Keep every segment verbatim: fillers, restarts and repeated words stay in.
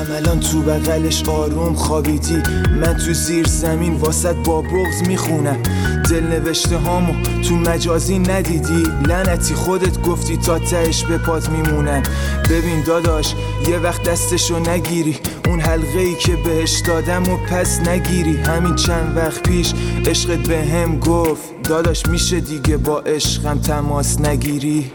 الان تو بغلش آروم خوابیدی، من تو زیر زمین واسط با بغض میخونم. دل نوشته هامو تو مجازی ندیدی، لعنتی خودت گفتی تا تهش به پات میمونن. ببین داداش یه وقت دستشو نگیری، اون حلقه ای که بهش دادم و پس نگیری. همین چند وقت پیش عشقت به هم گفت داداش میشه دیگه با عشقم تماس نگیری.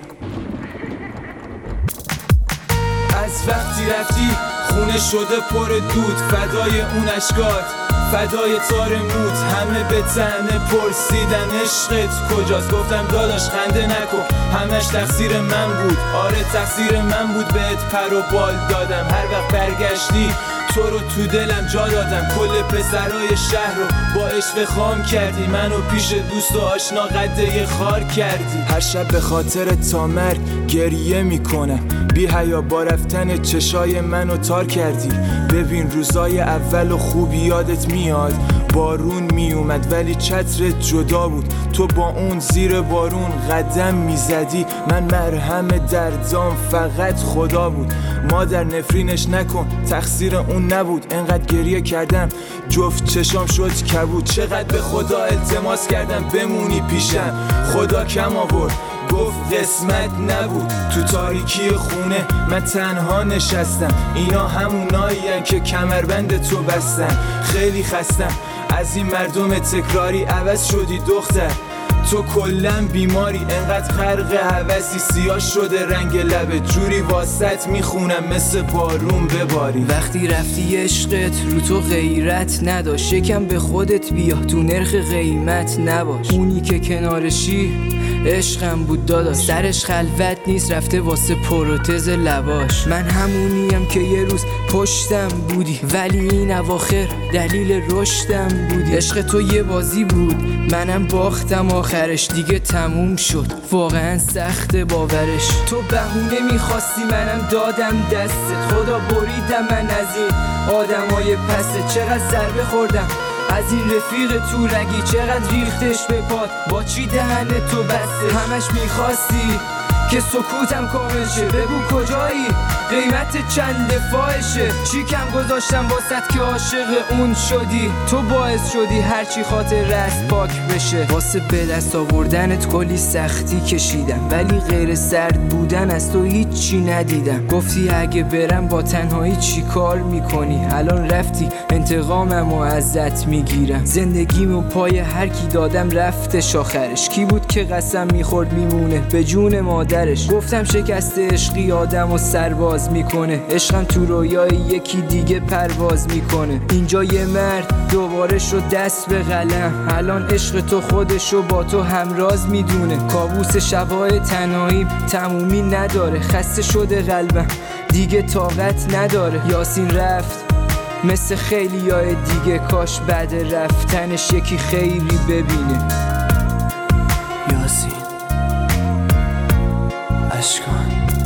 از وقتی رفتی خونه شده پر دود، فدای اون اشکات فدای تار موت. همه به طعنه پرسیدن عشقت کجاست، گفتم داداش خنده نکن همش تقصیر من بود. آره تقصیر من بود، بهت پر و بال دادم. هر وقت برگشتی تو رو تو دلم جا دادم. کل پسرای شهر رو با عشق خام کردی، منو پیش دوست و آشنا قده خار کردی. هر شب به خاطر تا مرگ گریه میکنم، بی حیا با رفتن چشای منو تار کردی. ببین روزای اول و خوب یادت میاد، بارون میومد ولی چترت جدا بود. تو با اون زیر بارون قدم میزدی، من مرهم دردام فقط خدا بود. مادر نفرینش نکن تقصیر اون نبود، انقدر گریه کردم جفت چشام شد کبود. چقدر به خدا التماس کردم بمونی پیشم، خدا کم آورد گفت قسمت نبود. تو تاریکی خونه من تنها نشستم، اینا همونایین که کمربند تو بستن. خیلی خستم از این مردم تکراری، عوض شدی دختر تو کلن بیماری. انقدر غرق هوسی سیاه شده رنگ لبت، جوری واسط میخونم مثل بارون بباری. وقتی رفتی عشقت رو تو غیرت نداشت، یکم به خودت بیا تو نرخ قیمت نباش. اونی که کنارشی عشقم بود داداش، سرش خلوت نیست رفته واسه پروتز لباش. من همونیم که یه روز پشتم بودی، ولی این اواخر دلیل رشدم بودی. عشق تو یه بازی بود منم باختم، آخرش دیگه تموم شد واقعا سخت باورش. تو بهونه میخواستی منم دادم دستت، خدا بریدم من از این آدمای پسه. چقدر ضربه خوردم از این رفیق تو رگی، چقدر ریختش به پات با چی دهن تو بسته. همش میخواستی که سکوتم کامل شه، بگو کجایی قیمت چند دفاعشه. چی کم گذاشتم واسط که عاشق اون شدی، تو باعث شدی هرچی خاطر رست پاک بشه. واسه به دست آوردنت کلی سختی کشیدم، ولی غیر سرد بودن از تو هیچی ندیدم. گفتی اگه برم با تنهایی چی کار میکنی، الان رفتی انتقامم و ازت میگیرم. زندگیمو پای هر کی دادم رفتش آخرش، کی بود که قسم میخورد میمونه به جون مادرش. گفتم شکست عشقی آدم و سرباز میکنه، عشقم تو رویای یکی دیگه پرواز میکنه. اینجا یه مرد دوباره شد دست به قلم، الان عشق تو خودشو با تو همراز میدونه. کابوس شبای تنهاییم تمومی نداره، خسته شده قلبم دیگه طاقت نداره. یاسین رفت مثل خیلیای دیگه، کاش بعد رفتنش یکی خیری ببینه. یاسین اشکان